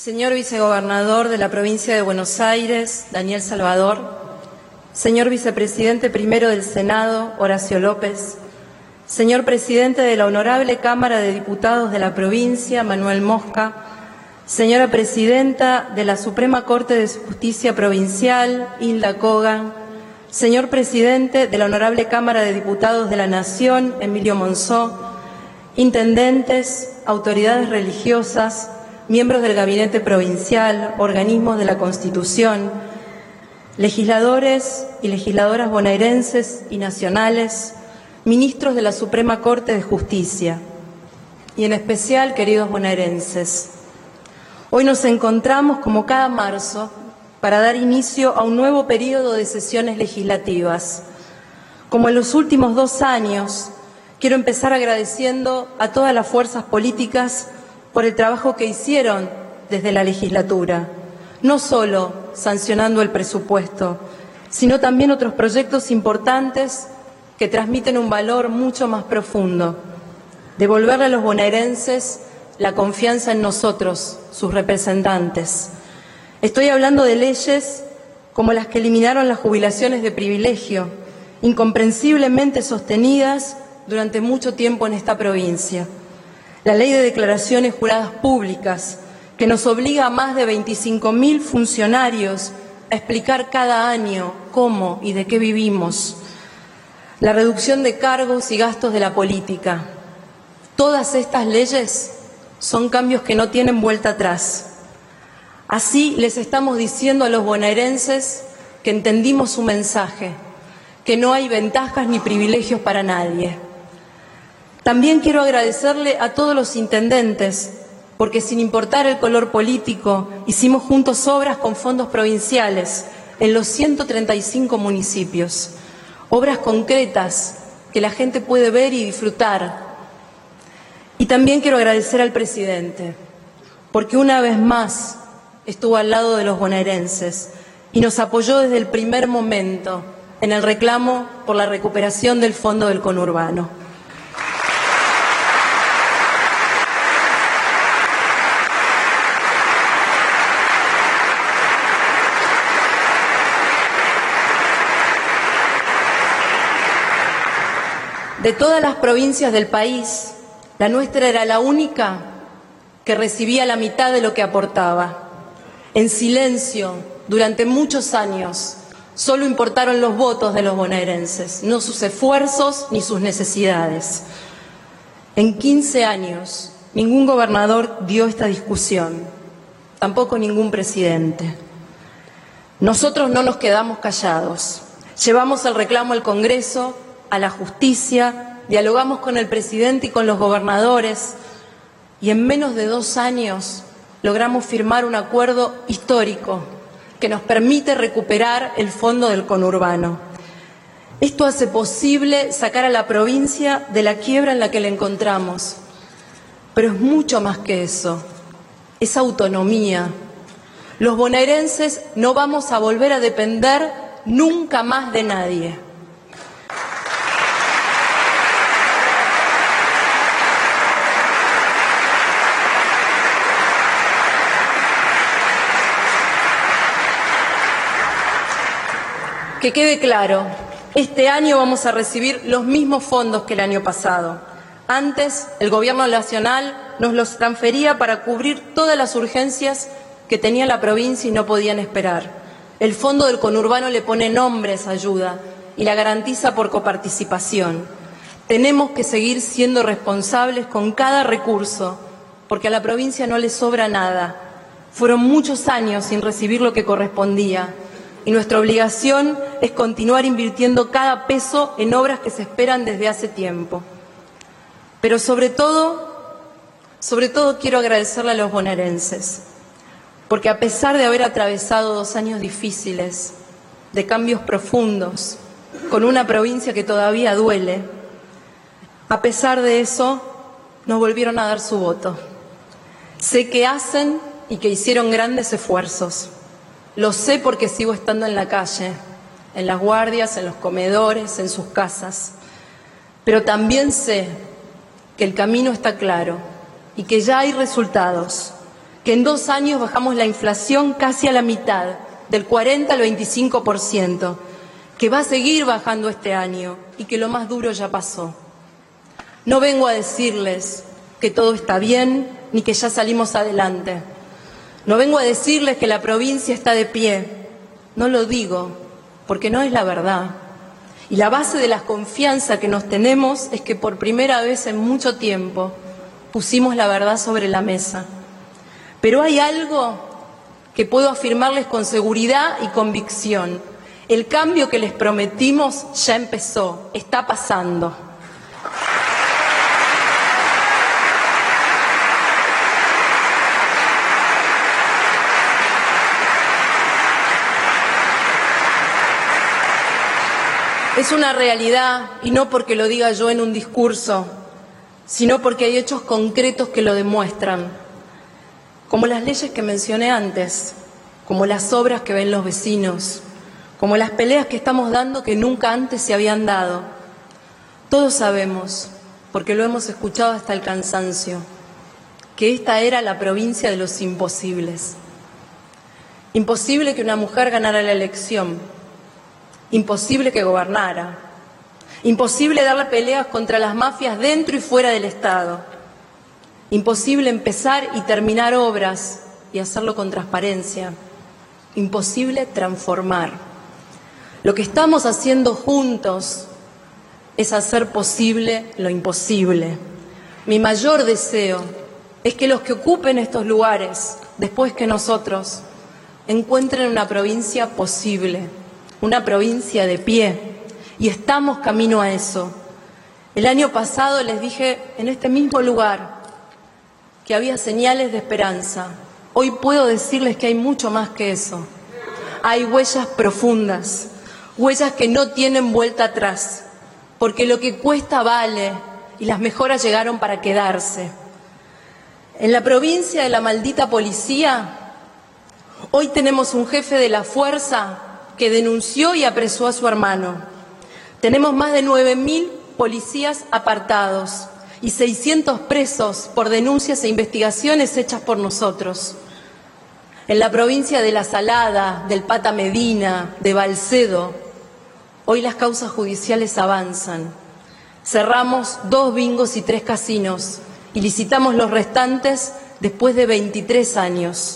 Señor vicegobernador de la provincia de Buenos Aires, Daniel Salvador, señor vicepresidente primero del Senado, Horacio López, señor presidente de la Honorable Cámara de Diputados de la provincia, Manuel Mosca, señora presidenta de la Suprema Corte de Justicia Provincial, Hilda Kogan, señor presidente de la Honorable Cámara de Diputados de la Nación, Emilio Monzó, intendentes, autoridades religiosas, miembros del Gabinete Provincial, organismos de la Constitución, legisladores y legisladoras bonaerenses y nacionales, ministros de la Suprema Corte de Justicia, y en especial, queridos bonaerenses, hoy nos encontramos, como cada marzo, para dar inicio a un nuevo periodo de sesiones legislativas. Como en los últimos 2 años, quiero empezar agradeciendo a todas las fuerzas políticas por el trabajo que hicieron desde la legislatura, no solo sancionando el presupuesto, sino también otros proyectos importantes que transmiten un valor mucho más profundo: devolverle a los bonaerenses la confianza en nosotros, sus representantes. Estoy hablando de leyes como las que eliminaron las jubilaciones de privilegio, incomprensiblemente sostenidas durante mucho tiempo en esta provincia. La ley de declaraciones juradas públicas, que nos obliga a más de 25.000 funcionarios a explicar cada año cómo y de qué vivimos. La reducción de cargos y gastos de la política. Todas estas leyes son cambios que no tienen vuelta atrás. Así les estamos diciendo a los bonaerenses que entendimos su mensaje, que no hay ventajas ni privilegios para nadie. También quiero agradecerle a todos los intendentes, porque sin importar el color político, hicimos juntos obras con fondos provinciales en los 135 municipios. Obras concretas que la gente puede ver y disfrutar. Y también quiero agradecer al presidente, porque una vez más estuvo al lado de los bonaerenses y nos apoyó desde el primer momento en el reclamo por la recuperación del Fondo del Conurbano. De todas las provincias del país, la nuestra era la única que recibía la mitad de lo que aportaba. En silencio, durante muchos años, solo importaron los votos de los bonaerenses, no sus esfuerzos ni sus necesidades. En 15 años, ningún gobernador dio esta discusión, tampoco ningún presidente. Nosotros no nos quedamos callados. Llevamos el reclamo al Congreso, a la justicia, dialogamos con el presidente y con los gobernadores, y en menos de 2 años logramos firmar un acuerdo histórico que nos permite recuperar el Fondo del Conurbano. Esto hace posible sacar a la provincia de la quiebra en la que la encontramos, pero es mucho más que eso, es autonomía. Los bonaerenses no vamos a volver a depender nunca más de nadie. Que quede claro, este año vamos a recibir los mismos fondos que el año pasado. Antes, el Gobierno nacional nos los transfería para cubrir todas las urgencias que tenía la provincia y no podían esperar. El Fondo del Conurbano le pone nombre a esa ayuda y la garantiza por coparticipación. Tenemos que seguir siendo responsables con cada recurso, porque a la provincia no le sobra nada. Fueron muchos años sin recibir lo que correspondía. Y nuestra obligación es continuar invirtiendo cada peso en obras que se esperan desde hace tiempo. Pero sobre todo quiero agradecerle a los bonaerenses, porque a pesar de haber atravesado 2 años difíciles, de cambios profundos, con una provincia que todavía duele, a pesar de eso, nos volvieron a dar su voto. Sé que hacen y que hicieron grandes esfuerzos. Lo sé porque sigo estando en la calle, en las guardias, en los comedores, en sus casas. Pero también sé que el camino está claro y que ya hay resultados, que en 2 años bajamos la inflación casi a la mitad, del 40 al 25%, que va a seguir bajando este año y que lo más duro ya pasó. No vengo a decirles que todo está bien ni que ya salimos adelante. No vengo a decirles que la provincia está de pie. No lo digo porque no es la verdad. Y la base de la confianza que nos tenemos es que por primera vez en mucho tiempo pusimos la verdad sobre la mesa. Pero hay algo que puedo afirmarles con seguridad y convicción. El cambio que les prometimos ya empezó, está pasando. Es una realidad, y no porque lo diga yo en un discurso, sino porque hay hechos concretos que lo demuestran, como las leyes que mencioné antes, como las obras que ven los vecinos, como las peleas que estamos dando que nunca antes se habían dado. Todos sabemos, porque lo hemos escuchado hasta el cansancio, que esta era la provincia de los imposibles. Imposible que una mujer ganara la elección. Imposible que gobernara, imposible darle peleas contra las mafias dentro y fuera del Estado, imposible empezar y terminar obras y hacerlo con transparencia, imposible transformar. Lo que estamos haciendo juntos es hacer posible lo imposible. Mi mayor deseo es que los que ocupen estos lugares, después que nosotros, encuentren una provincia posible, una provincia de pie, y estamos camino a eso. El año pasado les dije en este mismo lugar que había señales de esperanza. Hoy puedo decirles que hay mucho más que eso. Hay huellas profundas, huellas que no tienen vuelta atrás, porque lo que cuesta vale y las mejoras llegaron para quedarse. En la provincia de la maldita policía, hoy tenemos un jefe de la fuerza que denunció y apresó a su hermano. Tenemos más de 9.000 policías apartados y 600 presos por denuncias e investigaciones hechas por nosotros. En la provincia de La Salada, del Pata Medina, de Balcedo, hoy las causas judiciales avanzan. Cerramos 2 bingos y 3 casinos y licitamos los restantes después de 23 años.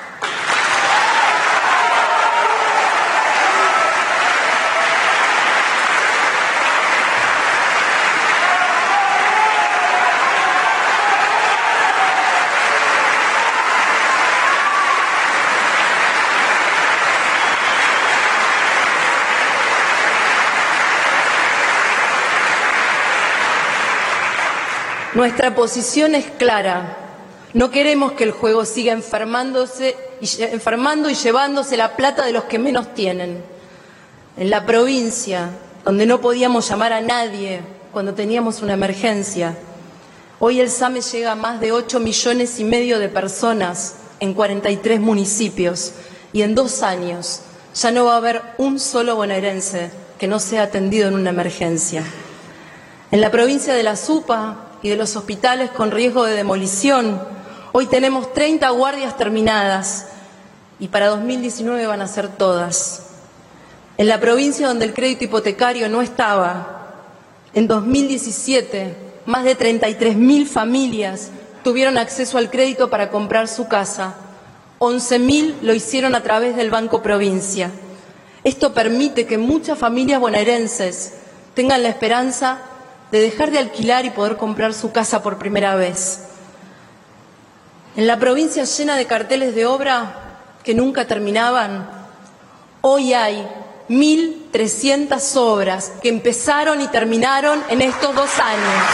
Nuestra posición es clara. No queremos que el juego siga enfermando y llevándose la plata de los que menos tienen. En la provincia, donde no podíamos llamar a nadie cuando teníamos una emergencia, hoy el SAME llega a más de 8,5 millones de personas en 43 municipios, y en 2 años ya no va a haber un solo bonaerense que no sea atendido en una emergencia. En la provincia de La Supa y de los hospitales con riesgo de demolición, hoy tenemos 30 guardias terminadas y para 2019 van a ser todas. En la provincia donde el crédito hipotecario no estaba, en 2017 más de 33.000 familias tuvieron acceso al crédito para comprar su casa. 11.000 lo hicieron a través del Banco Provincia. Esto permite que muchas familias bonaerenses tengan la esperanza de dejar de alquilar y poder comprar su casa por primera vez. En la provincia llena de carteles de obra que nunca terminaban, hoy hay 1.300 obras que empezaron y terminaron en estos 2 años.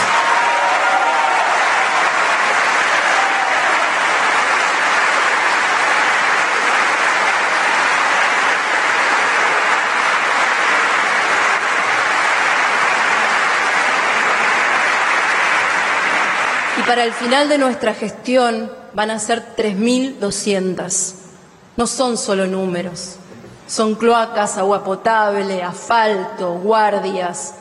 Y para el final de nuestra gestión van a ser 3.200. No son solo números, son cloacas, agua potable, asfalto, guardias.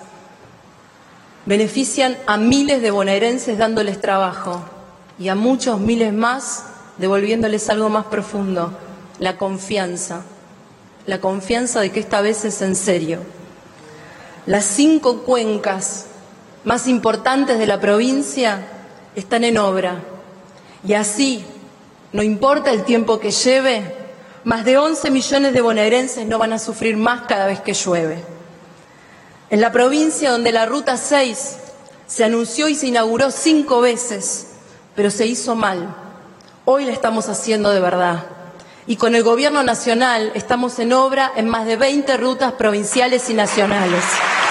Benefician a miles de bonaerenses dándoles trabajo y a muchos miles más devolviéndoles algo más profundo, la confianza de que esta vez es en serio. Las 5 cuencas más importantes de la provincia están en obra y así, no importa el tiempo que lleve, más de 11 millones de bonaerenses no van a sufrir más cada vez que llueve. En la provincia donde la Ruta 6 se anunció y se inauguró 5 veces, pero se hizo mal, hoy la estamos haciendo de verdad. Y con el Gobierno Nacional estamos en obra en más de 20 rutas provinciales y nacionales.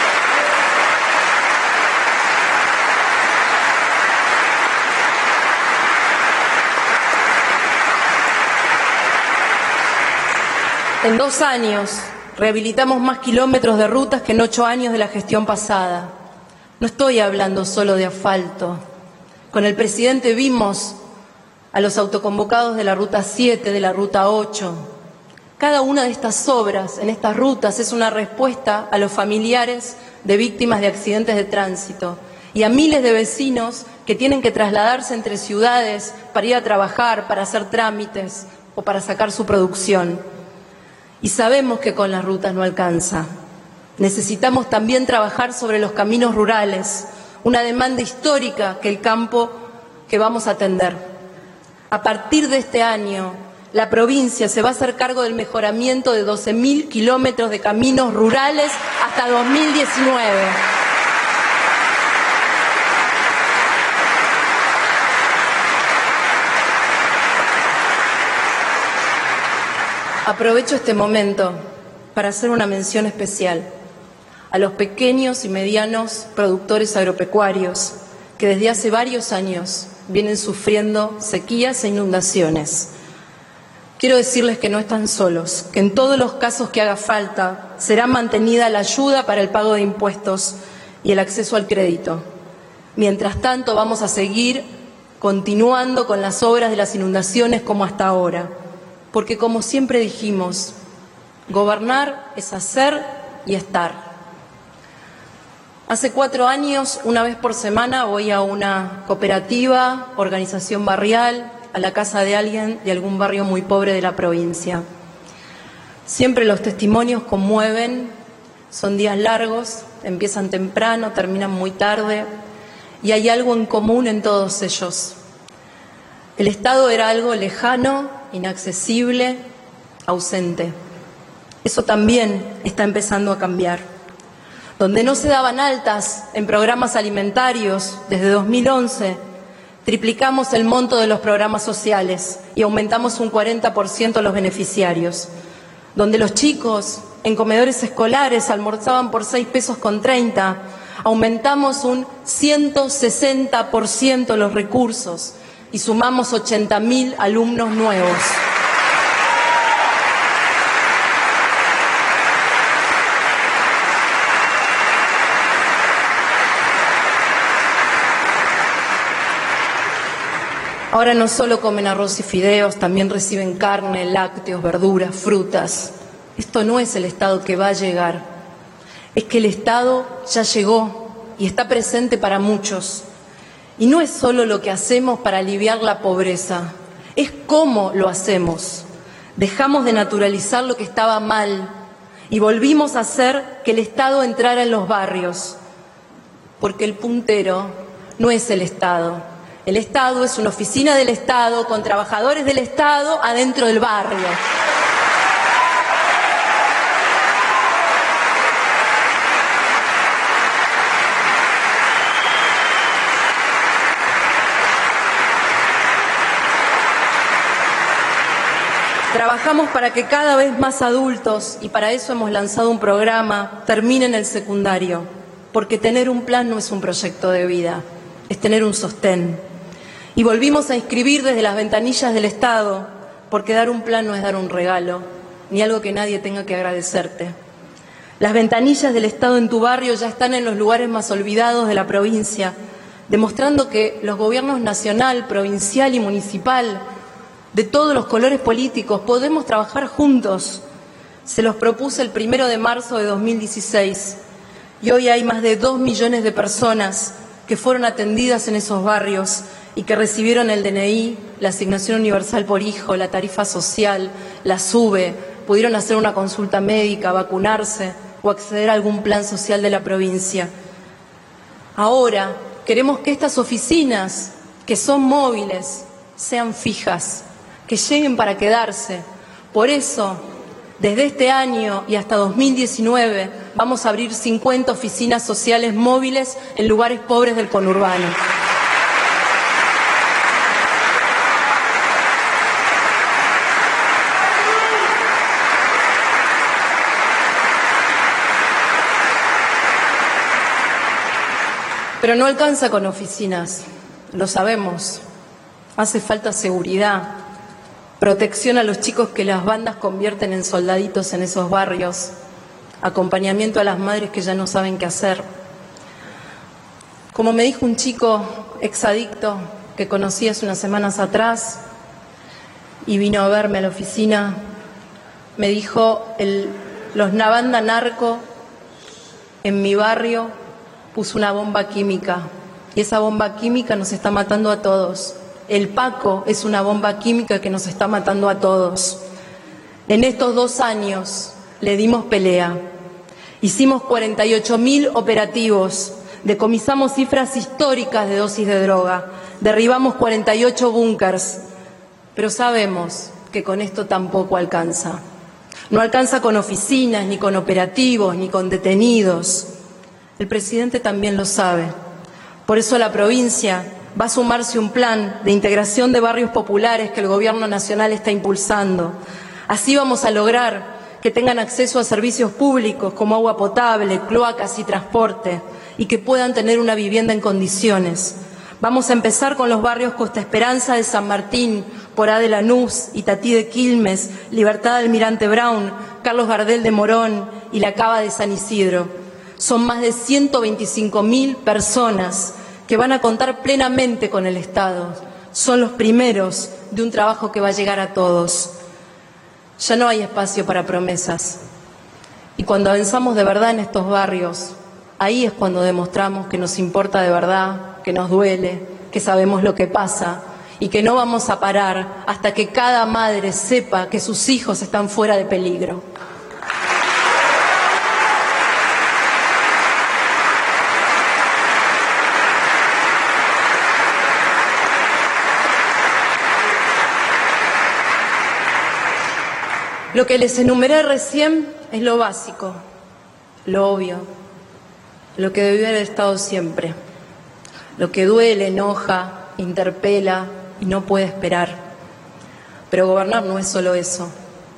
En 2 años rehabilitamos más kilómetros de rutas que en 8 años de la gestión pasada. No estoy hablando solo de asfalto. Con el presidente vimos a los autoconvocados de la Ruta 7, de la Ruta 8. Cada una de estas obras en estas rutas es una respuesta a los familiares de víctimas de accidentes de tránsito y a miles de vecinos que tienen que trasladarse entre ciudades para ir a trabajar, para hacer trámites o para sacar su producción. Y sabemos que con las rutas no alcanza. Necesitamos también trabajar sobre los caminos rurales, una demanda histórica que el campo que vamos a atender. A partir de este año, la provincia se va a hacer cargo del mejoramiento de 12.000 kilómetros de caminos rurales hasta 2019. Aprovecho este momento para hacer una mención especial a los pequeños y medianos productores agropecuarios que desde hace varios años vienen sufriendo sequías e inundaciones. Quiero decirles que no están solos, que en todos los casos que haga falta será mantenida la ayuda para el pago de impuestos y el acceso al crédito. Mientras tanto, vamos a seguir continuando con las obras de las inundaciones como hasta ahora. Porque como siempre dijimos, gobernar es hacer y estar. Hace 4 años, una vez por semana, voy a una cooperativa, organización barrial, a la casa de alguien de algún barrio muy pobre de la provincia. Siempre los testimonios conmueven, son días largos, empiezan temprano, terminan muy tarde, y hay algo en común en todos ellos. El Estado era algo lejano, inaccesible, ausente. Eso también está empezando a cambiar. Donde no se daban altas en programas alimentarios desde 2011, triplicamos el monto de los programas sociales y aumentamos un 40% los beneficiarios. Donde los chicos en comedores escolares almorzaban por 6,30 pesos, aumentamos un 160% los recursos y sumamos 80.000 alumnos nuevos. Ahora no solo comen arroz y fideos, también reciben carne, lácteos, verduras, frutas. Esto no es el Estado que va a llegar, es que el Estado ya llegó y está presente para muchos. Y no es solo lo que hacemos para aliviar la pobreza, es cómo lo hacemos. Dejamos de naturalizar lo que estaba mal y volvimos a hacer que el Estado entrara en los barrios, porque el puntero no es el Estado. El Estado es una oficina del Estado con trabajadores del Estado adentro del barrio. Trabajamos para que cada vez más adultos, y para eso hemos lanzado un programa, terminen el secundario, porque tener un plan no es un proyecto de vida, es tener un sostén. Y volvimos a inscribir desde las ventanillas del Estado, porque dar un plan no es dar un regalo, ni algo que nadie tenga que agradecerte. Las ventanillas del Estado en tu barrio ya están en los lugares más olvidados de la provincia, demostrando que los gobiernos nacional, provincial y municipal, de todos los colores políticos, podemos trabajar juntos. Se los propuse el 1 de marzo de 2016 y hoy hay más de 2 millones de personas que fueron atendidas en esos barrios y que recibieron el DNI, la asignación universal por hijo, la tarifa social, la SUBE, pudieron hacer una consulta médica, vacunarse o acceder a algún plan social de la provincia. Ahora queremos que estas oficinas, que son móviles, sean fijas, que lleguen para quedarse. Por eso, desde este año y hasta 2019, vamos a abrir 50 oficinas sociales móviles en lugares pobres del conurbano. Pero no alcanza con oficinas, lo sabemos. Hace falta seguridad, protección a los chicos que las bandas convierten en soldaditos en esos barrios, acompañamiento a las madres que ya no saben qué hacer. Como me dijo un chico exadicto que conocí hace unas semanas atrás y vino a verme a la oficina, me dijo, la banda narco en mi barrio puso una bomba química y esa bomba química nos está matando a todos. El Paco es una bomba química que nos está matando a todos. En estos 2 años le dimos pelea. Hicimos 48.000 operativos, decomisamos cifras históricas de dosis de droga, derribamos 48 búnkers, pero sabemos que con esto tampoco alcanza. No alcanza con oficinas, ni con operativos, ni con detenidos. El presidente también lo sabe. Por eso la provincia va a sumarse un plan de integración de barrios populares que el Gobierno Nacional está impulsando. Así vamos a lograr que tengan acceso a servicios públicos como agua potable, cloacas y transporte, y que puedan tener una vivienda en condiciones. Vamos a empezar con los barrios Costa Esperanza de San Martín, Porá de Lanús, Itatí de Quilmes, Libertad de Almirante Brown, Carlos Gardel de Morón y La Cava de San Isidro. Son más de 125.000 personas que van a contar plenamente con el Estado. Son los primeros de un trabajo que va a llegar a todos. Ya no hay espacio para promesas. Y cuando avanzamos de verdad en estos barrios, ahí es cuando demostramos que nos importa de verdad, que nos duele, que sabemos lo que pasa y que no vamos a parar hasta que cada madre sepa que sus hijos están fuera de peligro. Lo que les enumeré recién es lo básico, lo obvio, lo que debió haber estado siempre, lo que duele, enoja, interpela y no puede esperar. Pero gobernar no es solo eso,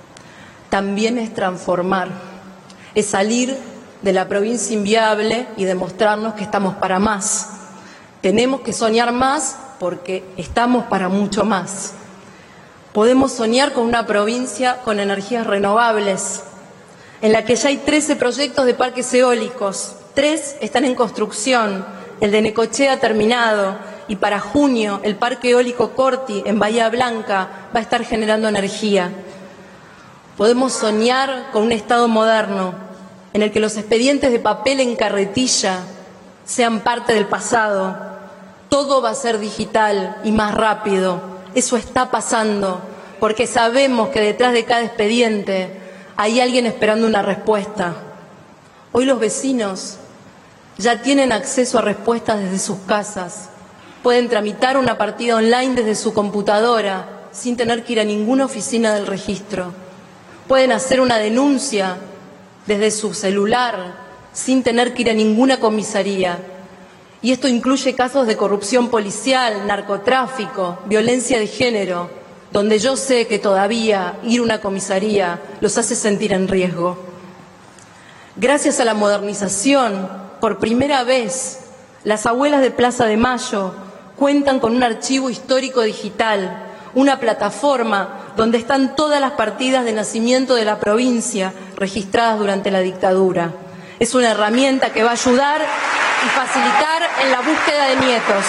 también es transformar, es salir de la provincia inviable y demostrarnos que estamos para más. Tenemos que soñar más porque estamos para mucho más. Podemos soñar con una provincia con energías renovables, en la que ya hay 13 proyectos de parques eólicos, 3 están en construcción, el de Necochea terminado, y para junio el parque eólico Corti en Bahía Blanca va a estar generando energía. Podemos soñar con un Estado moderno, en el que los expedientes de papel en carretilla sean parte del pasado. Todo va a ser digital y más rápido. Eso está pasando, porque sabemos que detrás de cada expediente hay alguien esperando una respuesta. Hoy los vecinos ya tienen acceso a respuestas desde sus casas. Pueden tramitar una partida online desde su computadora sin tener que ir a ninguna oficina del registro. Pueden hacer una denuncia desde su celular sin tener que ir a ninguna comisaría. Y esto incluye casos de corrupción policial, narcotráfico, violencia de género, donde yo sé que todavía ir a una comisaría los hace sentir en riesgo. Gracias a la modernización, por primera vez, las abuelas de Plaza de Mayo cuentan con un archivo histórico digital, una plataforma donde están todas las partidas de nacimiento de la provincia registradas durante la dictadura. Es una herramienta que va a ayudar y facilitar en la búsqueda de nietos.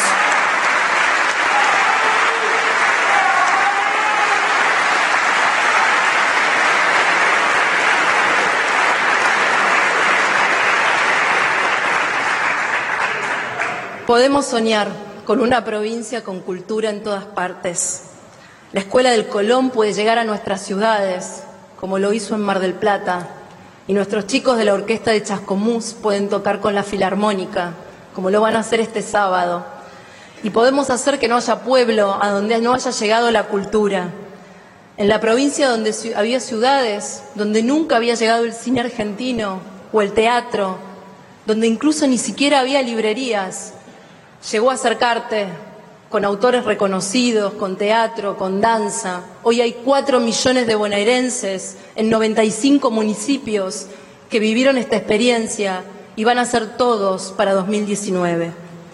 Podemos soñar con una provincia con cultura en todas partes. La Escuela del Colón puede llegar a nuestras ciudades, como lo hizo en Mar del Plata, y nuestros chicos de la Orquesta de Chascomús pueden tocar con la Filarmónica, como lo van a hacer este sábado. Y podemos hacer que no haya pueblo a donde no haya llegado la cultura. En la provincia donde había ciudades, donde nunca había llegado el cine argentino o el teatro, donde incluso ni siquiera había librerías, llegó a acercarte con autores reconocidos, con teatro, con danza. Hoy hay 4 millones de bonaerenses en 95 municipios que vivieron esta experiencia y van a ser todos para 2019.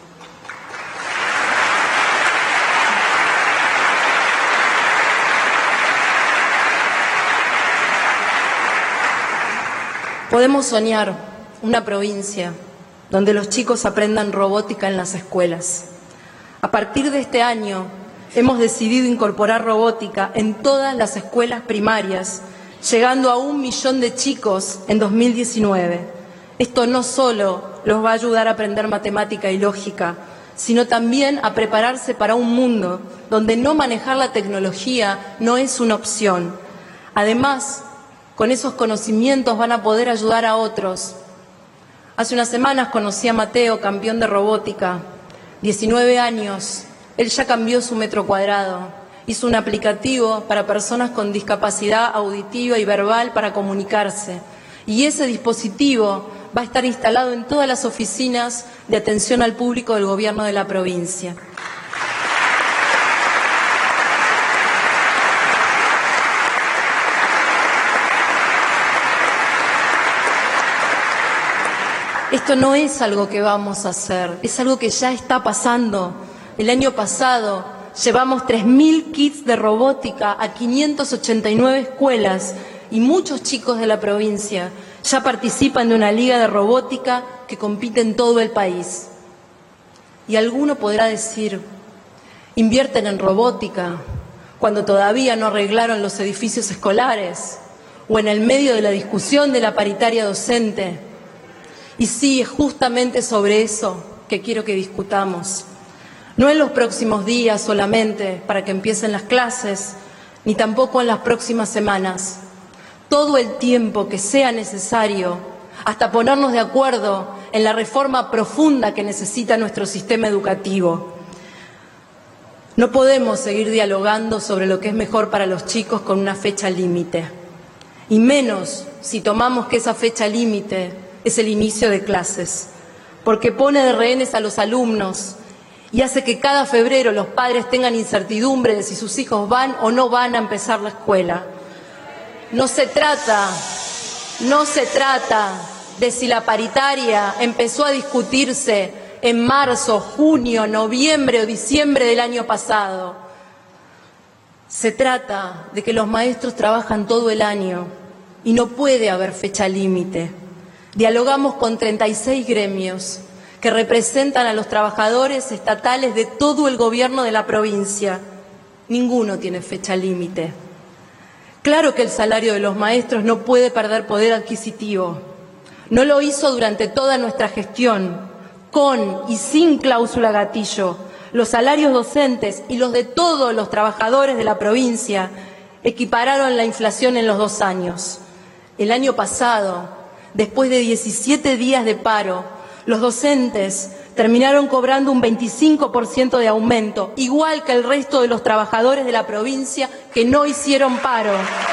Podemos soñar una provincia donde los chicos aprendan robótica en las escuelas. A partir de este año hemos decidido incorporar robótica en todas las escuelas primarias, llegando a 1 millón de chicos en 2019. Esto no solo los va a ayudar a aprender matemática y lógica, sino también a prepararse para un mundo donde no manejar la tecnología no es una opción. Además, con esos conocimientos van a poder ayudar a otros. Hace unas semanas conocí a Mateo, campeón de robótica, 19 años. Él ya cambió su metro cuadrado. Hizo un aplicativo para personas con discapacidad auditiva y verbal para comunicarse. Y ese dispositivo va a estar instalado en todas las oficinas de atención al público del gobierno de la provincia. Esto no es algo que vamos a hacer, es algo que ya está pasando. El año pasado llevamos 3.000 kits de robótica a 589 escuelas y muchos chicos de la provincia ya participan de una liga de robótica que compite en todo el país. Y alguno podrá decir, invierten en robótica cuando todavía no arreglaron los edificios escolares o en el medio de la discusión de la paritaria docente. Y sí, es justamente sobre eso que quiero que discutamos. No en los próximos días solamente para que empiecen las clases, ni tampoco en las próximas semanas. Todo el tiempo que sea necesario, hasta ponernos de acuerdo en la reforma profunda que necesita nuestro sistema educativo. No podemos seguir dialogando sobre lo que es mejor para los chicos con una fecha límite. Y menos si tomamos que esa fecha límite es el inicio de clases, porque pone de rehenes a los alumnos y hace que cada febrero los padres tengan incertidumbre de si sus hijos van o no van a empezar la escuela. No se trata de si la paritaria empezó a discutirse en marzo, junio, noviembre o diciembre del año pasado. Se trata de que los maestros trabajan todo el año y no puede haber fecha límite. Dialogamos con 36 gremios que representan a los trabajadores estatales de todo el gobierno de la provincia. Ninguno tiene fecha límite. Claro que el salario de los maestros no puede perder poder adquisitivo. No lo hizo durante toda nuestra gestión, con y sin cláusula gatillo. Los salarios docentes y los de todos los trabajadores de la provincia equipararon la inflación en los 2 años. El año pasado, después de 17 días de paro, los docentes terminaron cobrando un 25% de aumento, igual que el resto de los trabajadores de la provincia que no hicieron paro.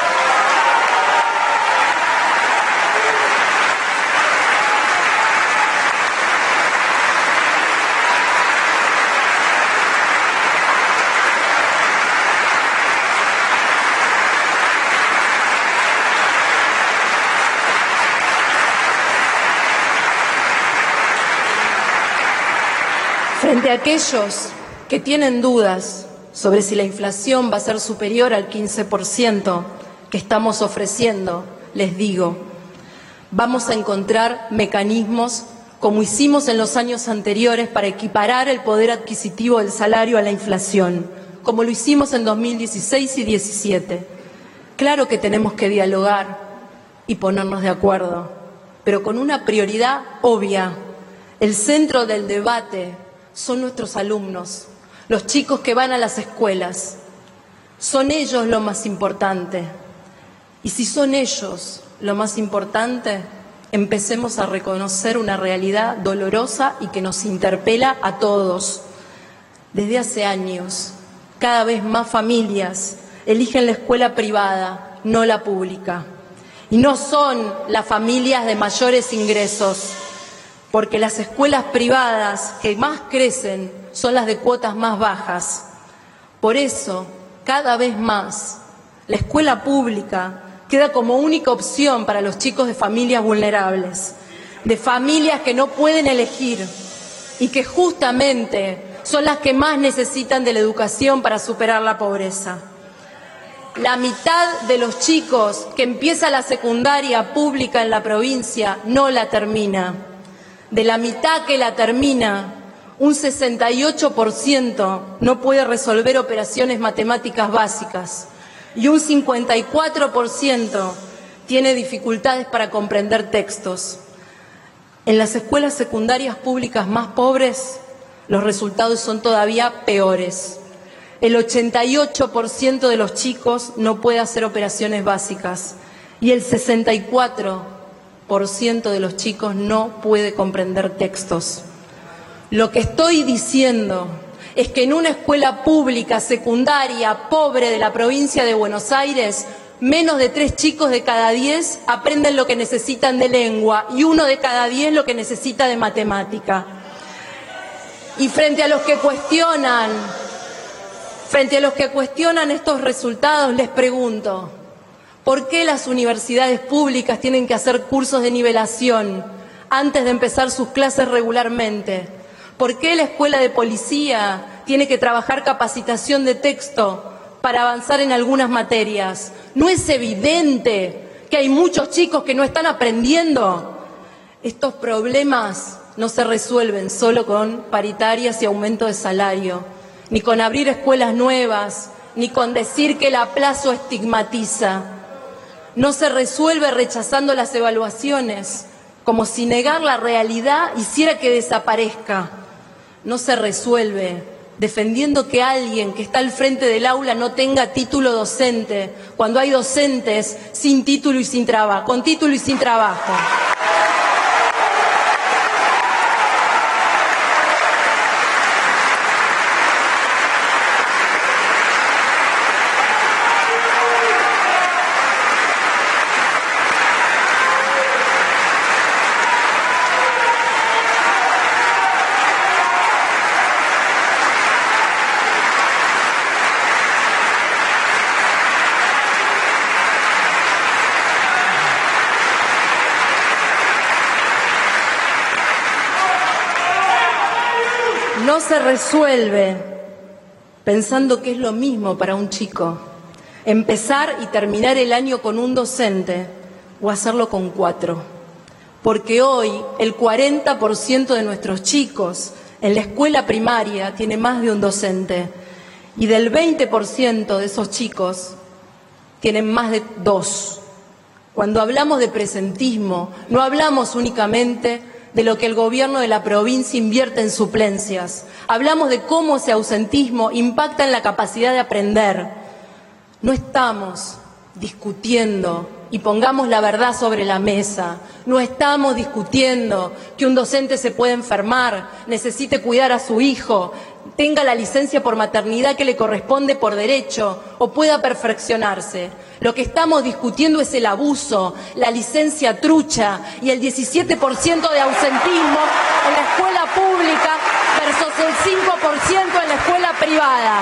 Frente a aquellos que tienen dudas sobre si la inflación va a ser superior al 15% que estamos ofreciendo, les digo, vamos a encontrar mecanismos como hicimos en los años anteriores para equiparar el poder adquisitivo del salario a la inflación, como lo hicimos en 2016 y 2017. Claro que tenemos que dialogar y ponernos de acuerdo, pero con una prioridad obvia. El centro del debate son nuestros alumnos, los chicos que van a las escuelas. Son ellos lo más importante. Y si son ellos lo más importante, empecemos a reconocer una realidad dolorosa y que nos interpela a todos. Desde hace años, cada vez más familias eligen la escuela privada, no la pública. Y no son las familias de mayores ingresos, porque las escuelas privadas que más crecen son las de cuotas más bajas. Por eso, cada vez más, la escuela pública queda como única opción para los chicos de familias vulnerables, de familias que no pueden elegir y que justamente son las que más necesitan de la educación para superar la pobreza. La mitad de los chicos que empieza la secundaria pública en la provincia no la termina. De la mitad que la termina, un 68% no puede resolver operaciones matemáticas básicas y un 54% tiene dificultades para comprender textos. En las escuelas secundarias públicas más pobres, los resultados son todavía peores. El 88% de los chicos no puede hacer operaciones básicas y el 64% de los chicos no puede comprender textos. Lo que estoy diciendo es que en una escuela pública secundaria pobre de la provincia de Buenos Aires, menos de 3 chicos de cada 10 aprenden lo que necesitan de lengua y 1 de cada 10 lo que necesita de matemática. Y frente a los que cuestionan estos resultados, les pregunto, ¿por qué las universidades públicas tienen que hacer cursos de nivelación antes de empezar sus clases regularmente? ¿Por qué la escuela de policía tiene que trabajar capacitación de texto para avanzar en algunas materias? ¿No es evidente que hay muchos chicos que no están aprendiendo? Estos problemas no se resuelven solo con paritarias y aumento de salario, ni con abrir escuelas nuevas, ni con decir que el aplazo estigmatiza. No se resuelve rechazando las evaluaciones, como si negar la realidad hiciera que desaparezca. No se resuelve defendiendo que alguien que está al frente del aula no tenga título docente, cuando hay docentes sin título y sin trabajo, con título y sin trabajo. No se resuelve pensando que es lo mismo para un chico empezar y terminar el año con un docente o hacerlo con 4. Porque hoy el 40% de nuestros chicos en la escuela primaria tiene más de un docente y del 20% de esos chicos tienen más de 2. Cuando hablamos de presentismo, no hablamos únicamente de lo que el gobierno de la provincia invierte en suplencias. Hablamos de cómo ese ausentismo impacta en la capacidad de aprender. No estamos discutiendo, y pongamos la verdad sobre la mesa, no estamos discutiendo que un docente se puede enfermar, necesite cuidar a su hijo, tenga la licencia por maternidad que le corresponde por derecho o pueda perfeccionarse. Lo que estamos discutiendo es el abuso, la licencia trucha y el 17% de ausentismo en la escuela pública versus el 5% en la escuela privada.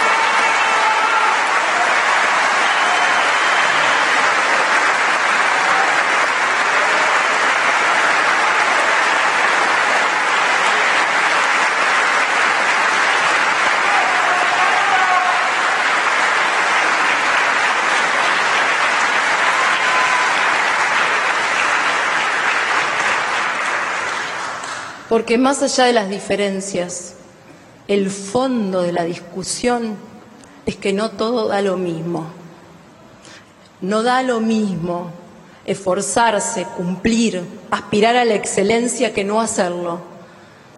Porque más allá de las diferencias, el fondo de la discusión es que no todo da lo mismo. No da lo mismo esforzarse, cumplir, aspirar a la excelencia que no hacerlo.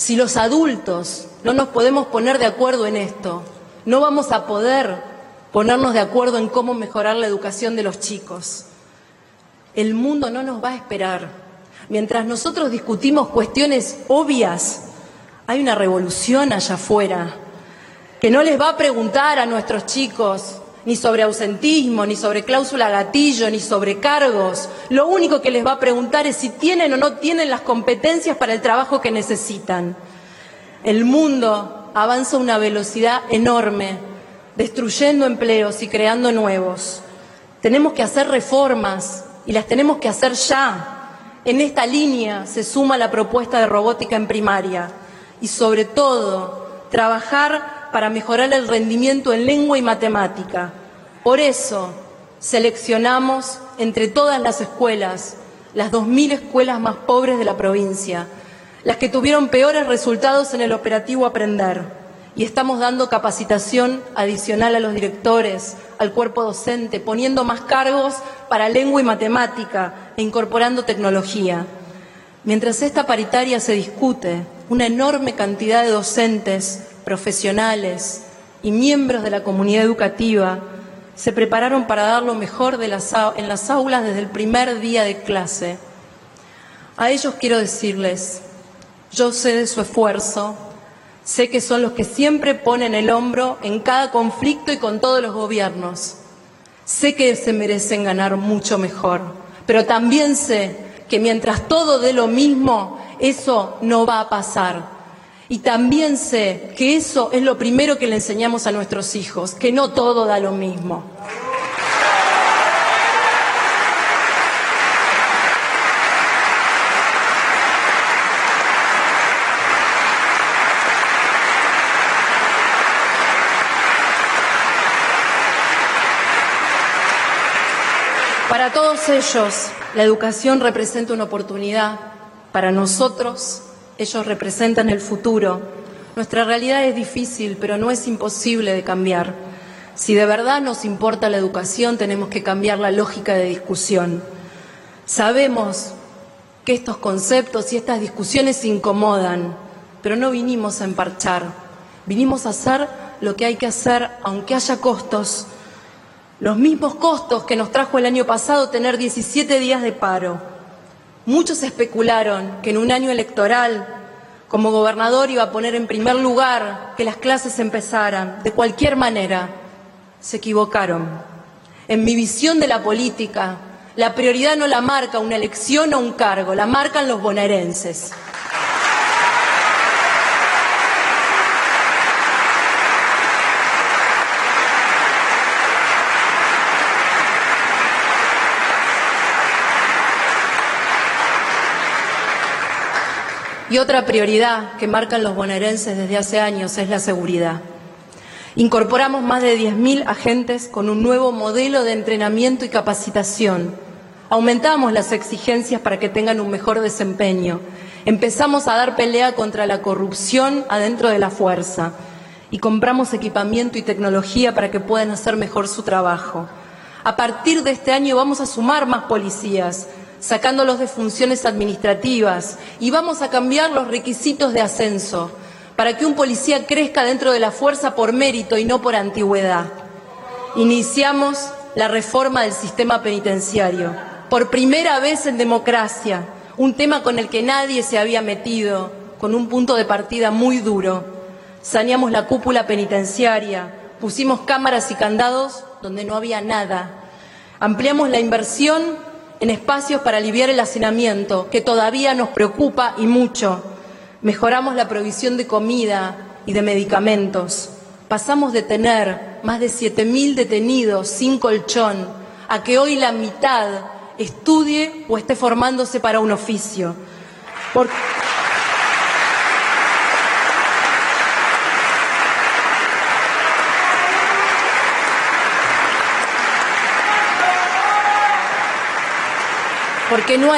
Si los adultos no nos podemos poner de acuerdo en esto, no vamos a poder ponernos de acuerdo en cómo mejorar la educación de los chicos. El mundo no nos va a esperar. Mientras nosotros discutimos cuestiones obvias, hay una revolución allá afuera que no les va a preguntar a nuestros chicos ni sobre ausentismo, ni sobre cláusula gatillo, ni sobre cargos. Lo único que les va a preguntar es si tienen o no tienen las competencias para el trabajo que necesitan. El mundo avanza a una velocidad enorme, destruyendo empleos y creando nuevos. Tenemos que hacer reformas y las tenemos que hacer ya. En esta línea se suma la propuesta de robótica en primaria y, sobre todo, trabajar para mejorar el rendimiento en lengua y matemática. Por eso seleccionamos entre todas las escuelas, las 2.000 escuelas más pobres de la provincia, las que tuvieron peores resultados en el operativo Aprender, y estamos dando capacitación adicional a los directores, al cuerpo docente, poniendo más cargos para lengua y matemática e incorporando tecnología. Mientras esta paritaria se discute, una enorme cantidad de docentes, profesionales y miembros de la comunidad educativa se prepararon para dar lo mejor en las aulas desde el primer día de clase. A ellos quiero decirles, yo sé de su esfuerzo, sé que son los que siempre ponen el hombro en cada conflicto y con todos los gobiernos. Sé que se merecen ganar mucho mejor, pero también sé que mientras todo dé lo mismo, eso no va a pasar. Y también sé que eso es lo primero que le enseñamos a nuestros hijos, que no todo da lo mismo. Para todos ellos, la educación representa una oportunidad. Para nosotros, ellos representan el futuro. Nuestra realidad es difícil, pero no es imposible de cambiar. Si de verdad nos importa la educación, tenemos que cambiar la lógica de discusión. Sabemos que estos conceptos y estas discusiones incomodan, pero no vinimos a emparchar. Vinimos a hacer lo que hay que hacer, aunque haya costos. Los mismos costos que nos trajo el año pasado tener 17 días de paro. Muchos especularon que en un año electoral, como gobernador, iba a poner en primer lugar que las clases empezaran. De cualquier manera, se equivocaron. En mi visión de la política, la prioridad no la marca una elección o un cargo, la marcan los bonaerenses. Y otra prioridad que marcan los bonaerenses desde hace años es la seguridad. Incorporamos más de 10.000 agentes con un nuevo modelo de entrenamiento y capacitación. Aumentamos las exigencias para que tengan un mejor desempeño. Empezamos a dar pelea contra la corrupción adentro de la fuerza. Y compramos equipamiento y tecnología para que puedan hacer mejor su trabajo. A partir de este año vamos a sumar más policías, sacándolos de funciones administrativas, y vamos a cambiar los requisitos de ascenso para que un policía crezca dentro de la fuerza por mérito y no por antigüedad. Iniciamos la reforma del sistema penitenciario, por primera vez en democracia, un tema con el que nadie se había metido, con un punto de partida muy duro. Saneamos la cúpula penitenciaria, pusimos cámaras y candados donde no había nada. Ampliamos la inversión en espacios para aliviar el hacinamiento, que todavía nos preocupa y mucho. Mejoramos la provisión de comida y de medicamentos. Pasamos de tener más de 7.000 detenidos sin colchón a que hoy la mitad estudie o esté formándose para un oficio. Porque no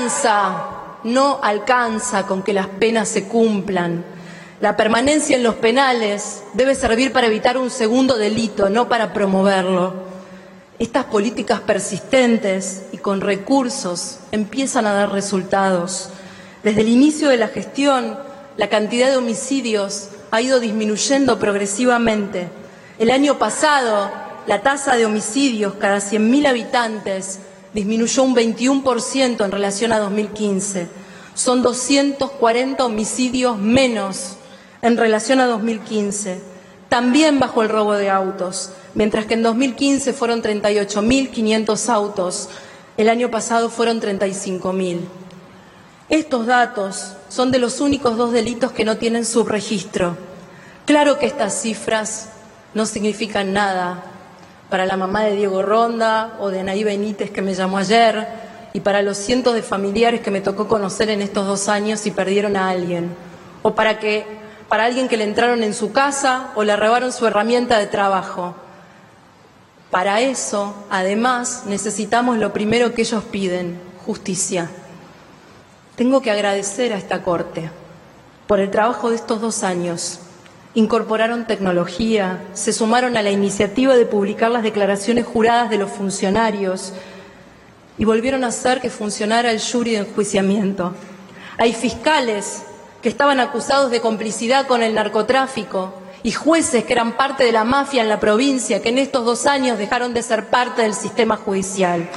alcanza con que las penas se cumplan. La permanencia en los penales debe servir para evitar un segundo delito, no para promoverlo. Estas políticas persistentes y con recursos empiezan a dar resultados. Desde el inicio de la gestión la cantidad de homicidios ha ido disminuyendo progresivamente. El año pasado, la tasa de homicidios cada 100.000 habitantes disminuyó un 21% en relación a 2015. Son 240 homicidios menos en relación a 2015. También bajó el robo de autos, mientras que en 2015 fueron 38.500 autos, el año pasado fueron 35.000. Estos datos son de los únicos 2 delitos que no tienen subregistro. Claro que estas cifras no significan nada para la mamá de Diego Ronda o de Anaí Benítez, que me llamó ayer, y para los cientos de familiares que me tocó conocer en estos 2 años y perdieron a alguien, o para alguien que le entraron en su casa o le robaron su herramienta de trabajo. Para eso, además, necesitamos lo primero que ellos piden: justicia. Tengo que agradecer a esta Corte por el trabajo de estos 2 años. Incorporaron tecnología, se sumaron a la iniciativa de publicar las declaraciones juradas de los funcionarios y volvieron a hacer que funcionara el jury de enjuiciamiento. Hay fiscales que estaban acusados de complicidad con el narcotráfico y jueces que eran parte de la mafia en la provincia, que en estos 2 años dejaron de ser parte del sistema judicial.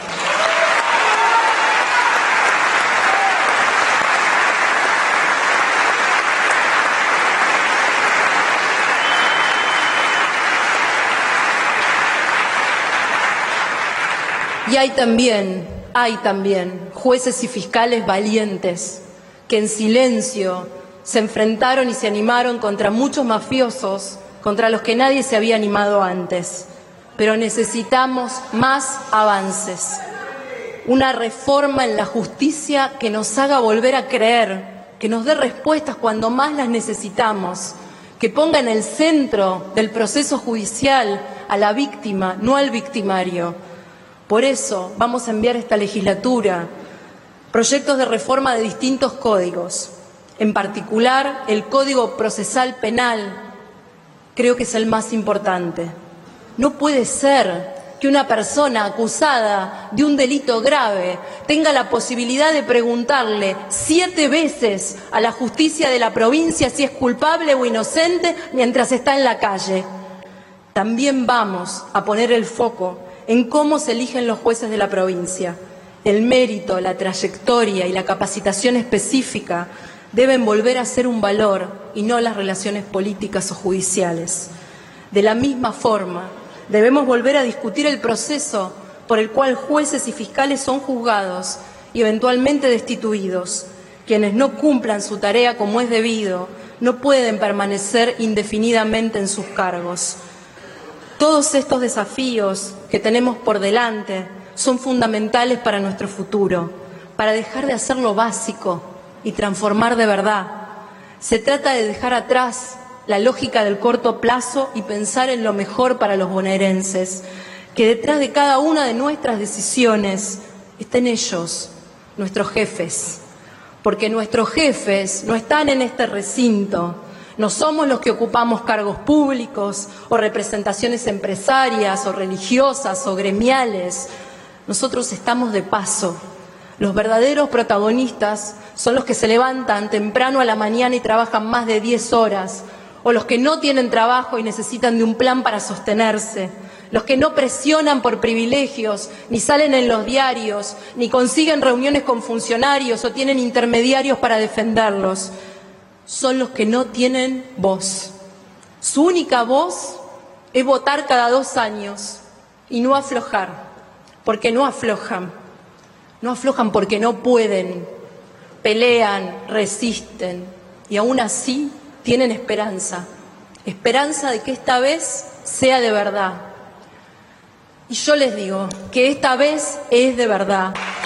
Y hay también jueces y fiscales valientes que en silencio se enfrentaron y se animaron contra muchos mafiosos, contra los que nadie se había animado antes. Pero necesitamos más avances, una reforma en la justicia que nos haga volver a creer, que nos dé respuestas cuando más las necesitamos, que ponga en el centro del proceso judicial a la víctima, no al victimario. Por eso vamos a enviar a esta legislatura proyectos de reforma de distintos códigos, en particular el Código Procesal Penal. Creo que es el más importante. No puede ser que una persona acusada de un delito grave tenga la posibilidad de preguntarle 7 veces a la justicia de la provincia si es culpable o inocente mientras está en la calle. También vamos a poner el foco en cómo se eligen los jueces de la provincia. El mérito, la trayectoria y la capacitación específica deben volver a ser un valor y no las relaciones políticas o judiciales. De la misma forma, debemos volver a discutir el proceso por el cual jueces y fiscales son juzgados y eventualmente destituidos. Quienes no cumplan su tarea como es debido no pueden permanecer indefinidamente en sus cargos. Todos estos desafíos que tenemos por delante son fundamentales para nuestro futuro, para dejar de hacer lo básico y transformar de verdad. Se trata de dejar atrás la lógica del corto plazo y pensar en lo mejor para los bonaerenses, que detrás de cada una de nuestras decisiones estén ellos, nuestros jefes, porque nuestros jefes no están en este recinto. No somos los que ocupamos cargos públicos o representaciones empresarias o religiosas o gremiales. Nosotros estamos de paso. Los verdaderos protagonistas son los que se levantan temprano a la mañana y trabajan más de 10 horas, o los que no tienen trabajo y necesitan de un plan para sostenerse, los que no presionan por privilegios, ni salen en los diarios, ni consiguen reuniones con funcionarios o tienen intermediarios para defenderlos. Son los que no tienen voz. Su única voz es votar cada 2 años y no aflojar, porque no aflojan. No aflojan porque no pueden, pelean, resisten y aún así tienen esperanza. Esperanza de que esta vez sea de verdad. Y yo les digo que esta vez es de verdad.